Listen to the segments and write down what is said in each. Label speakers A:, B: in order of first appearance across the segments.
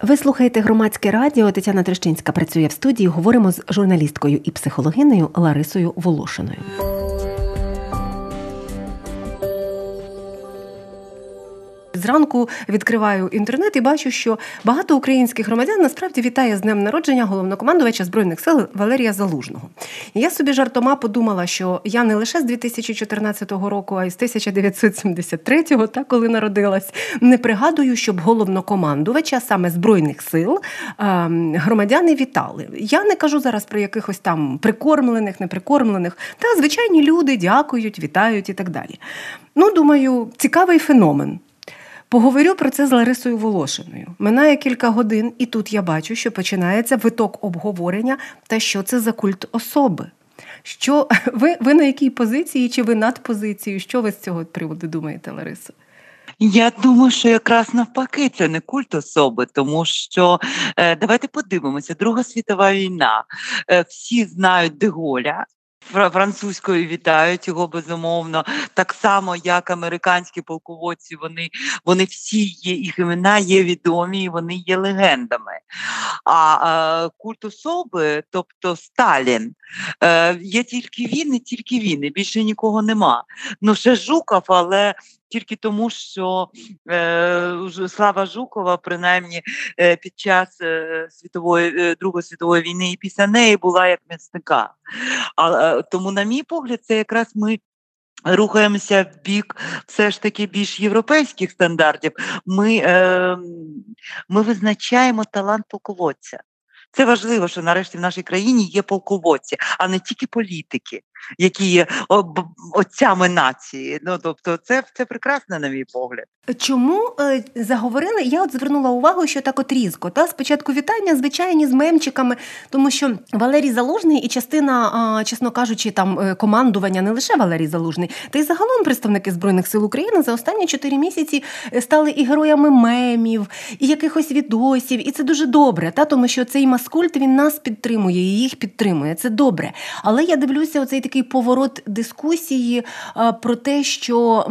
A: Ви слухаєте Громадське радіо. Тетяна Трещинська працює в студії. Говоримо з журналісткою і психологинею Ларисою Волошиною. Зранку відкриваю інтернет і бачу, що багато українських громадян насправді вітає з днем народження головнокомандувача Збройних сил Валерія Залужного. І я собі жартома подумала, що я не лише з 2014 року, а й з 1973-го, коли народилась, не пригадую, щоб головнокомандувача саме Збройних сил громадяни вітали. Я не кажу зараз про якихось там прикормлених, неприкормлених, та звичайні люди дякують, вітають і так далі. Думаю, цікавий феномен. Поговорю про це з Ларисою Волошиною. Минає кілька годин, і тут я бачу, що починається виток обговорення, та що це за культ особи. Що ви на якій позиції, чи ви над позицією? Що ви з цього приводу думаєте, Ларисо?
B: Я думаю, що якраз навпаки, це не культ особи, тому що, давайте подивимося, Друга світова війна, всі знають де Голля, французькою вітають його, безумовно, так само, як американські полководці, вони всі є, їх імена є відомі, і вони є легендами. А культ особи, тобто Сталін, є тільки він і тільки він, і більше нікого нема. Ще Жуков, але тільки тому, що слава Жукова, принаймні під час Другої світової війни і після неї була як м'ясника. Тому, на мій погляд, це якраз ми рухаємося в бік все ж таки більш європейських стандартів. Ми визначаємо талант полководця. Це важливо, що нарешті в нашій країні є полководці, а не тільки політики, які є отцями нації. Тобто це прекрасно, на мій погляд.
A: Чому заговорили? Я звернула увагу, що так різко. Спочатку вітання, звичайні, з мемчиками, тому що Валерій Залужний і частина, чесно кажучи, там командування, не лише Валерій Залужний, та й загалом представники Збройних сил України за останні 4 місяці стали і героями мемів, і якихось відосів, і це дуже добре, тому що цей маскульт, він нас підтримує, і їх підтримує, це добре. Але я дивлюся, оцей такий поворот дискусії про те, що,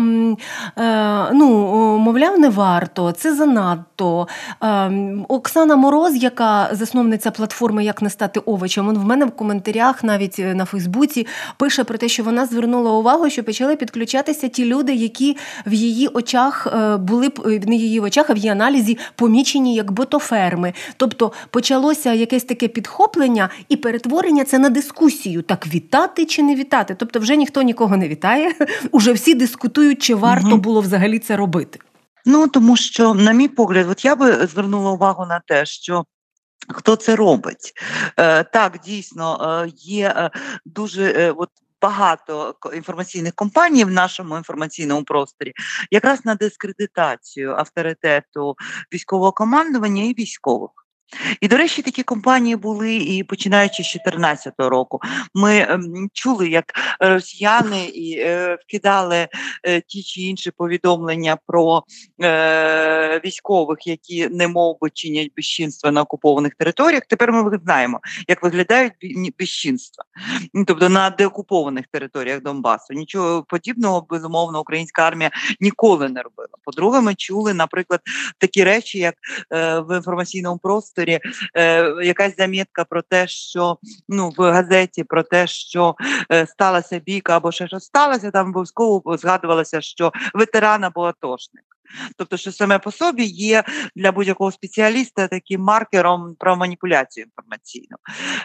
A: мовляв, не варто, це занадто. Оксана Мороз, яка засновниця платформи «Як не стати овочем», в мене в коментарях, навіть на Фейсбуці, пише про те, що вона звернула увагу, що почали підключатися ті люди, які в її очах були, не в її очах, а в її аналізі помічені як ботоферми. Тобто почалося якесь таке підхоплення і перетворення це на дискусію. Так вітати чи не вітати? Тобто вже ніхто нікого не вітає, уже всі дискутують, чи варто було взагалі це робити.
B: Тому що, на мій погляд, я би звернула увагу на те, що хто це робить. Так, дійсно, є дуже багато інформаційних компаній в нашому інформаційному просторі якраз на дискредитацію авторитету військового командування і військових. І, до речі, такі компанії були і починаючи з 2014 року. Ми чули, як росіяни вкидали ті чи інші повідомлення про військових, які немовби чинять безчинства на окупованих територіях. Тепер ми знаємо, як виглядають безчинства. Тобто на деокупованих територіях Донбасу. Нічого подібного, безумовно, українська армія ніколи не робила. По-друге, ми чули, наприклад, такі речі, як в інформаційному просторі якась замітка про те, що в газеті про те, що сталася бійка або ще щось сталося, там обов'язково згадувалося, що ветеран або атошник. Тобто, що саме по собі є для будь-якого спеціаліста таким маркером про маніпуляцію інформаційну.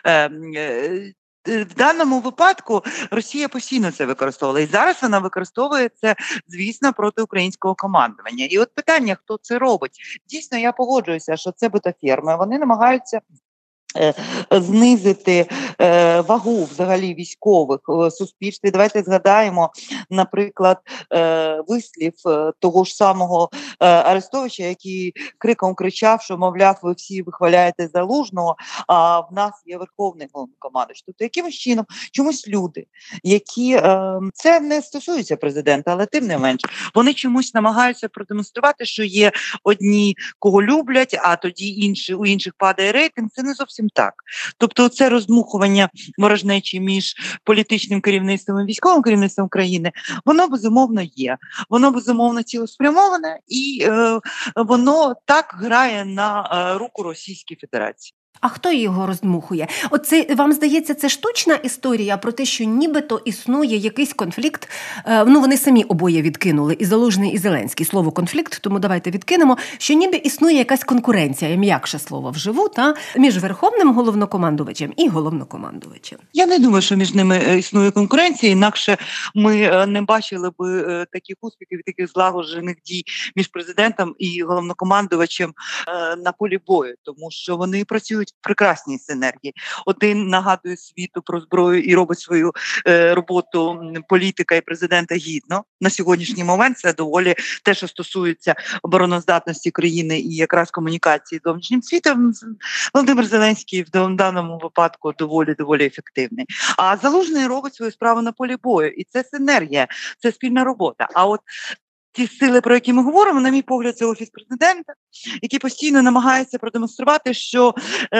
B: В даному випадку Росія постійно це використовувала. І зараз вона використовує це, звісно, проти українського командування. І от питання, хто це робить. Дійсно, я погоджуюся, що це ботоферми. Вони намагаються знизити вагу взагалі військових в суспільстві. Давайте згадаємо, наприклад, вислів того ж самого Арестовича, який криком кричав, що, мовляв, ви всі вихваляєте Залужного, а в нас є верховний головнокомандувач. Тобто, якимось чином, чомусь люди, які, це не стосується президента, але тим не менш, вони чомусь намагаються продемонструвати, що є одні, кого люблять, а тоді у інших падає рейтинг. Це не зовсім зовсім так. Тобто це роздмухування ворожнечі між політичним керівництвом і військовим керівництвом країни, воно безумовно є. Воно безумовно цілеспрямоване і воно так грає на руку Російській Федерації.
A: А хто його роздмухує? Оце, вам здається, це штучна історія про те, що нібито існує якийсь конфлікт. Вони самі обоє відкинули, і Залужний, і Зеленський, слово конфлікт, тому давайте відкинемо, що ніби існує якась конкуренція, м'якше слово вживу, між верховним головнокомандувачем і головнокомандувачем.
B: Я не думаю, що між ними існує конкуренція, інакше ми не бачили б таких успіхів, таких злагоджених дій між президентом і головнокомандувачем на полі бою, тому що вони працюють в прекрасній синергії. Один нагадує світу про зброю і робить свою роботу політика і президента гідно. На сьогоднішній момент це доволі те, що стосується обороноздатності країни і якраз комунікації з зовнішнім світом. Володимир Зеленський в даному випадку доволі ефективний. А Залужний робить свою справу на полі бою. І це синергія, це спільна робота. А от ті сили, про які ми говоримо, на мій погляд, це Офіс президента, який постійно намагається продемонструвати, що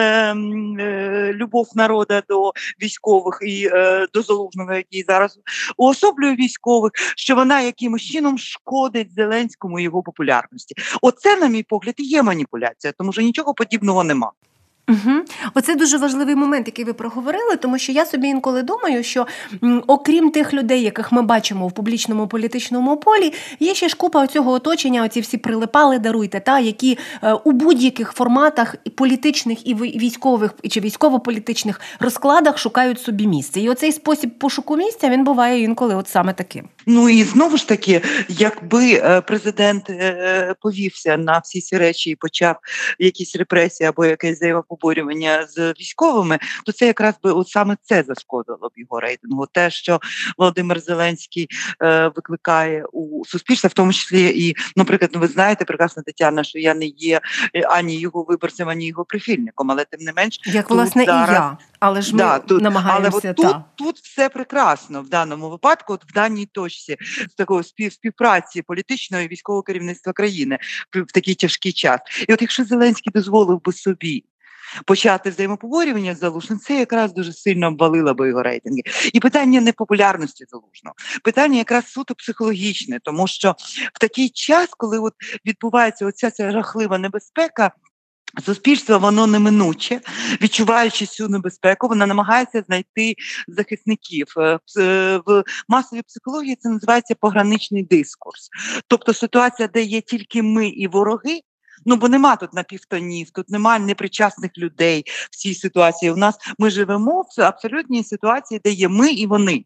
B: любов народу до військових і до Залужного, який зараз уособлює військових, що вона якимось чином шкодить Зеленському і його популярності. Оце, на мій погляд, і є маніпуляція, тому що нічого подібного нема.
A: Угу. Оце дуже важливий момент, який ви проговорили, тому що я собі інколи думаю, що окрім тих людей, яких ми бачимо в публічному політичному полі, є ще ж купа цього оточення, оці всі прилипали, даруйте, які у будь-яких форматах і політичних, і військових, чи військово-політичних розкладах шукають собі місце. І оцей спосіб пошуку місця, він буває інколи от саме таким.
B: Ну і знову ж таки, якби президент повівся на всі ці речі і почав якісь репресії або якесь взаємопоборювання з військовими, то це якраз би от саме це зашкодило б його рейтингу. Те, що Володимир Зеленський викликає у суспільства, в тому числі і, наприклад, ви знаєте, прекрасна Тетяна, що я не є ані його виборцем, ані його прихильником, але тим не менш...
A: Як, власне, зараз... і я. Але ж ми намагаємося...
B: Але тут все прекрасно в даному випадку, от в даній точці з такої співпраці політичного і військового керівництва країни в такий тяжкий час. І от якщо Зеленський дозволив би собі почати взаємопоборювання з Залужним, це якраз дуже сильно обвалило би його рейтинги. І питання не популярності Залужного, питання якраз суто психологічне, тому що в такий час, коли от відбувається оця ця жахлива небезпека, суспільство, воно неминуче, відчуваючи цю небезпеку, вона намагається знайти захисників. В масовій психології це називається пограничний дискурс. Тобто ситуація, де є тільки ми і вороги, бо нема тут напівтонів, тут немає непричасних людей в цій ситуації. У нас ми живемо в абсолютній ситуації, де є ми і вони.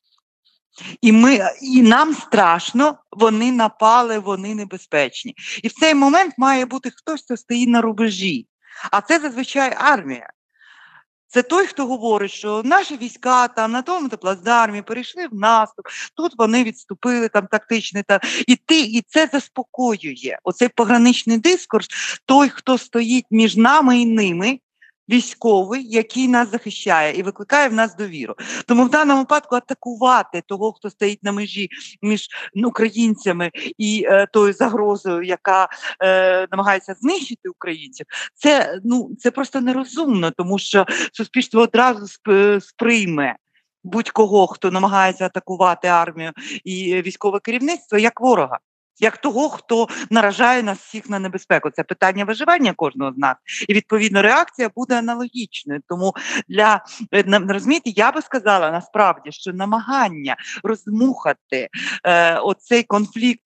B: І нам страшно, вони напали, вони небезпечні. І в цей момент має бути хтось, хто стоїть на рубежі. А це зазвичай армія. Це той, хто говорить, що наші війська там на тому плацдармі перейшли в наступ, тут вони відступили там тактично. І це заспокоює. Оцей пограничний дискурс, той, хто стоїть між нами і ними, військовий, який нас захищає і викликає в нас довіру. Тому в даному випадку атакувати того, хто стоїть на межі між українцями і тою загрозою, яка намагається знищити українців, це просто нерозумно, тому що суспільство одразу сприйме будь-кого, хто намагається атакувати армію і військове керівництво, як ворога. Як того, хто наражає нас всіх на небезпеку. Це питання виживання кожного з нас. І, відповідно, реакція буде аналогічною. Тому, розумієте, я би сказала насправді, що намагання роздмухати оцей конфлікт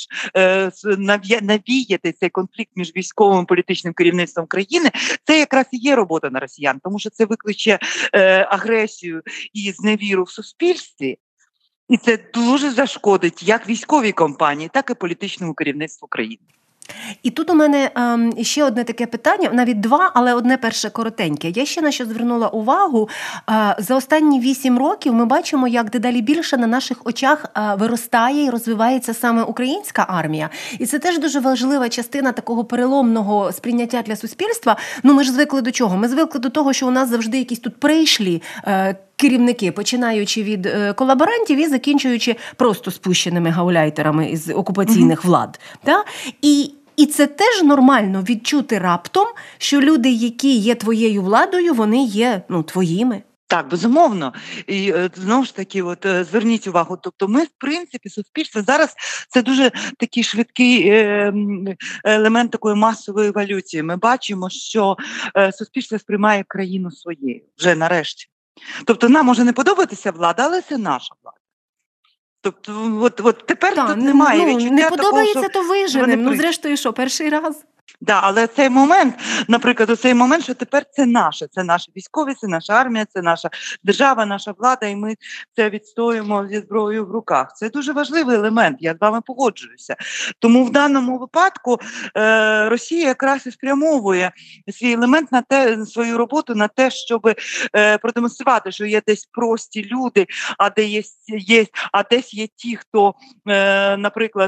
B: навіяти цей конфлікт між військовим і політичним керівництвом країни, це якраз і є робота на росіян. Тому що це викличе агресію і зневіру в суспільстві. І це дуже зашкодить як військовій компанії, так і політичному керівництву країни.
A: І тут у мене ще одне таке питання, навіть два, але одне перше коротеньке. Я ще на що звернула увагу. За останні 8 років ми бачимо, як дедалі більше на наших очах виростає і розвивається саме українська армія. І це теж дуже важлива частина такого переломного сприйняття для суспільства. Ми ж звикли до чого? Ми звикли до того, що у нас завжди якісь тут прийшлі керівники, починаючи від колаборантів і закінчуючи просто спущеними гауляйтерами із окупаційних влад. І І це теж нормально відчути раптом, що люди, які є твоєю владою, вони є твоїми.
B: Так, безумовно. І знову ж таки, зверніть увагу, тобто ми, в принципі, суспільство зараз це дуже такий швидкий елемент такої масової еволюції. Ми бачимо, що суспільство сприймає країну своєю вже нарешті. Тобто нам може не подобатися влада, але це наша влада. Тобто, от тепер тут немає відчуття
A: не подобається,
B: такого, що
A: то виженемо. Зрештою, що, перший раз?
B: Да, але цей момент, наприклад, цей момент, що тепер це наші військові, це наша армія, це наша держава, наша влада, і ми це відстоюємо зі зброєю в руках. Це дуже важливий елемент, я з вами погоджуюся. Тому в даному випадку Росія якраз і спрямовує свій елемент на те, свою роботу на те, щоб продемонструвати, що є десь прості люди, а десь є ті, хто, наприклад,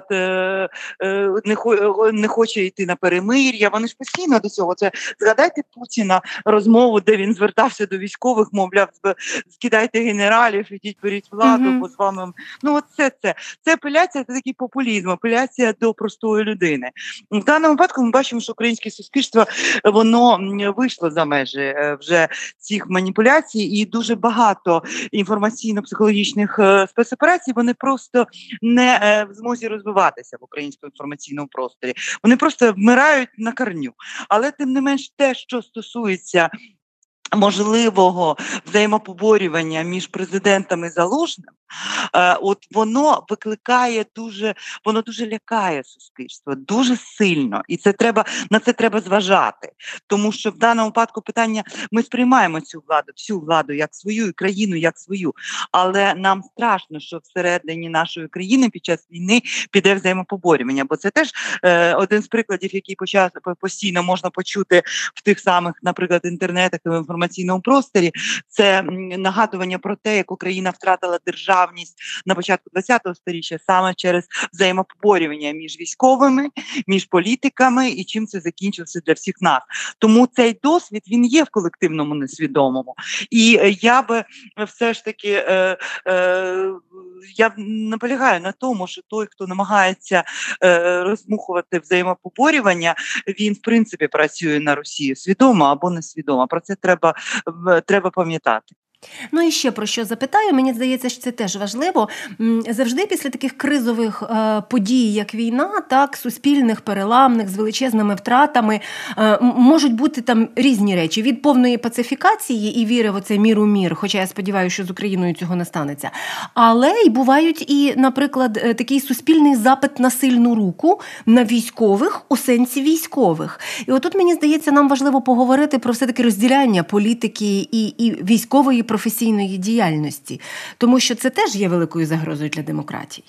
B: не хоче йти на перемир'я. Вони ж постійно до цього. Це згадайте Путіна розмову, де він звертався до військових, мовляв, скидайте генералів, ідіть, беріть владу, бо з вами. Це апеляція, це такий популізм, апеляція до простої людини. В даному випадку ми бачимо, що українське суспільство, воно вийшло за межі вже цих маніпуляцій, і дуже багато інформаційно-психологічних спецоперацій, вони просто не в змозі розвиватися в українському інформаційному просторі. Вони просто вмирають на корню. Але тим не менш те, що стосується можливого взаємопоборювання між президентом і Залужним, воно воно дуже лякає суспільство, дуже сильно. І на це треба зважати. Тому що в даному випадку питання, ми сприймаємо всю владу як свою, і країну як свою. Але нам страшно, що всередині нашої країни під час війни піде взаємопоборювання. Бо це теж один з прикладів, який постійно можна почути в тих самих, наприклад, інтернетах і в інформаційному просторі. Це нагадування про те, як Україна втратила державність на початку ХХ століття саме через взаємопоборювання між військовими, між політиками, і чим це закінчилося для всіх нас. Тому цей досвід, він є в колективному несвідомому. І я би все ж таки я наполягаю на тому, що той, хто намагається розмухувати взаємопоборювання, він в принципі працює на Росію свідомо або несвідомо. Про це треба пам'ятати.
A: І ще про що запитаю, мені здається, що це теж важливо. Завжди після таких кризових подій, як війна, так, суспільних, переламних, з величезними втратами, можуть бути там різні речі. Від повної пацифікації і віри в оцей мір у мір, хоча я сподіваюся, що з Україною цього не станеться. Але й бувають і, наприклад, такий суспільний запит на сильну руку, на військових, у сенсі військових. І отут, мені здається, нам важливо поговорити про все-таки розділяння політики і військової професійної діяльності, тому що це теж є великою загрозою для демократії.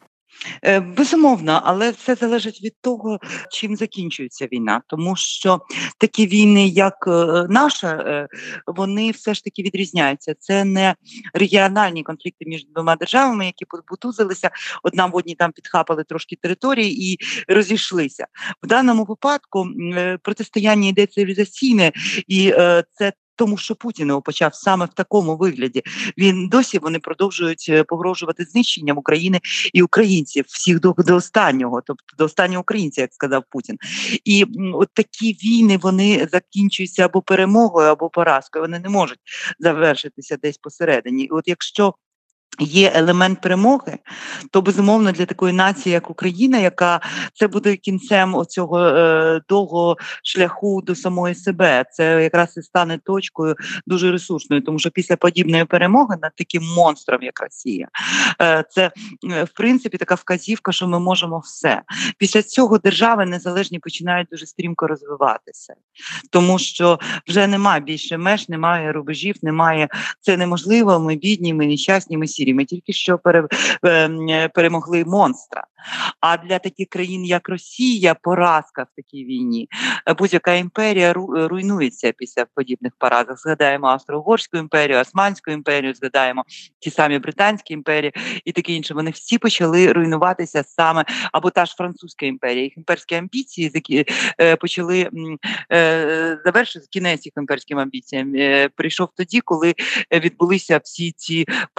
B: Безумовно, але все залежить від того, чим закінчується війна. Тому що такі війни, як наша, вони все ж таки відрізняються. Це не регіональні конфлікти між двома державами, які побутузилися, одна в одній там підхапали трошки території і розійшлися. В даному випадку протистояння йде цивілізаційне, і це тому, що Путін його почав саме в такому вигляді. Вони продовжують погрожувати знищенням України і українців, всіх до останнього, тобто до останнього українця, як сказав Путін. І от такі війни, вони закінчуються або перемогою, або поразкою. Вони не можуть завершитися десь посередині. І от якщо є елемент перемоги, то, безумовно, для такої нації, як Україна, яка це буде кінцем оцього довгого шляху до самої себе, це якраз і стане точкою дуже ресурсною, тому що після подібної перемоги над таким монстром, як Росія, це, в принципі, така вказівка, що ми можемо все. Після цього держави незалежні починають дуже стрімко розвиватися, тому що вже немає більше меж, немає рубежів, це неможливо, ми бідні, ми нещасні, ми сірі. Ми тільки що перемогли монстра. А для таких країн, як Росія, поразка в такій війні, будь-яка імперія руйнується після подібних поразок. Згадаємо Австро-Угорську імперію, Османську імперію, згадаємо ті самі Британські імперії і таке інше. Вони всі почали руйнуватися саме, або та ж Французька імперія. Їх імперські амбіції почали завершити, кінець їх імперським амбіціям прийшов тоді, коли відбулися всі ці поразки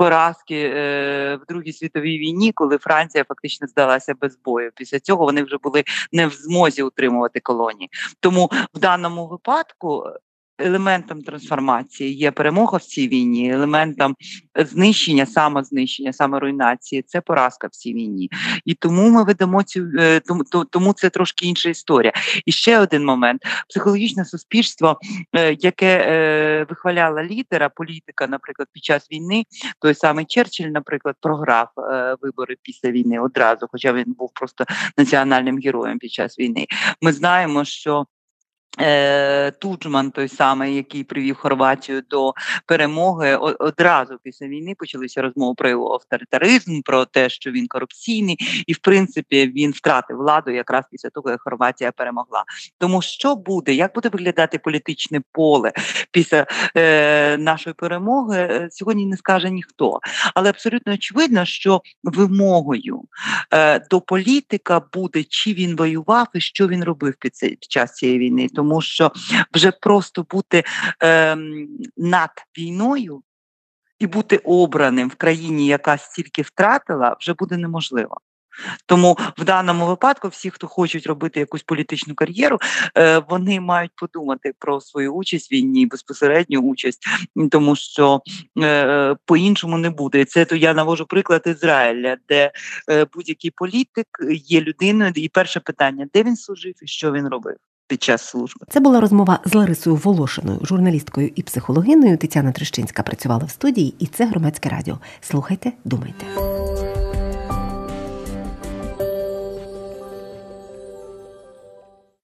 B: поразки в Другій світовій війні, коли Франція фактично здалася без бою. Після цього вони вже були не в змозі утримувати колонії. Тому в даному випадку елементом трансформації є перемога в цій війні, елементом знищення, самознищення, саморуйнації – це поразка в цій війні. І тому ми ведемо тому це трошки інша історія. І ще один момент. Психологічне суспільство, яке вихваляло лідера, політика, наприклад, під час війни, той самий Черчилль, наприклад, програв вибори після війни одразу, хоча він був просто національним героєм під час війни. Ми знаємо, що Туджман, той самий, який привів Хорватію до перемоги, одразу після війни почалися розмови про його авторитаризм, про те, що він корупційний, і в принципі він втратив владу якраз після того, як Хорватія перемогла. Тому що буде, як буде виглядати політичне поле після нашої перемоги, сьогодні не скаже ніхто. Але абсолютно очевидно, що вимогою до політика буде, чи він воював і що він робив під час цієї війни. Тому що вже просто бути над війною і бути обраним в країні, яка стільки втратила, вже буде неможливо. Тому в даному випадку всі, хто хочуть робити якусь політичну кар'єру, вони мають подумати про свою участь в війні, безпосередню участь, тому що по-іншому не буде. Це то я навожу приклад Ізраїля, де будь-який політик є людиною, і перше питання, де він служив і що він робив під час служби.
A: Це була розмова з Ларисою Волошиною, журналісткою і психологиною. Тетяна Трещинська працювала в студії, і це Громадське радіо. Слухайте, думайте.